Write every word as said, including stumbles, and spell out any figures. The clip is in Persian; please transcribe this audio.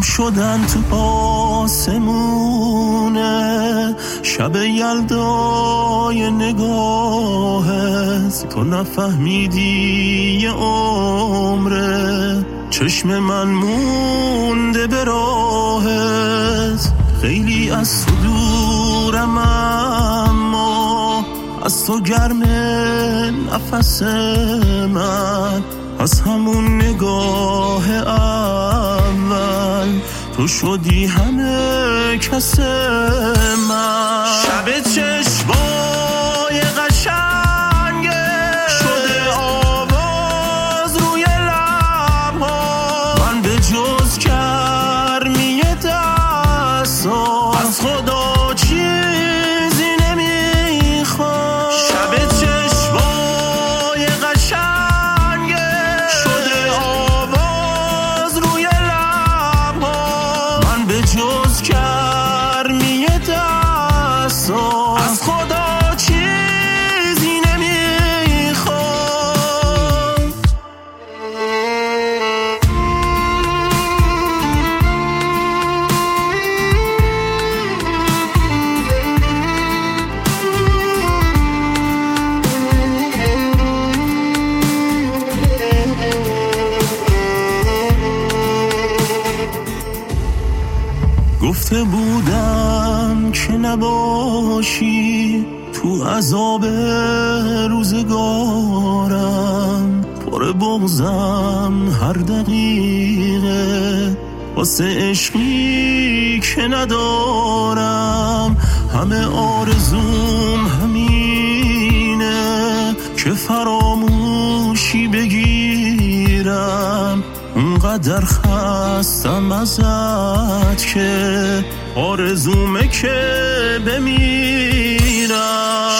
شدن تو آسمونه شب یلدای نگاهت، تو نفهمیدی یه عمره چشم من مونده به راهت. خیلی از تو دورم اما از تو گرم نفس من، از همون نگاه اول تو شدی همه کس من. شب چشمای قشنگه شده آواز روی لبها، من به جز گرمی دستا از خدا چیزی نمیخوام. شب چشمای قشنگه شده آواز روی لبها، من به جز گرمی دستا از خدا چیزی نمیخوام. گفته بودم که نباشی تو عذاب روزگارم، پر بغضم هر دقیقه واسه عشقی که ندارم. همه آرزوم همینه که فراموشی بگیرم، اونقدر خستم ازت که آرزومه که بمیرم.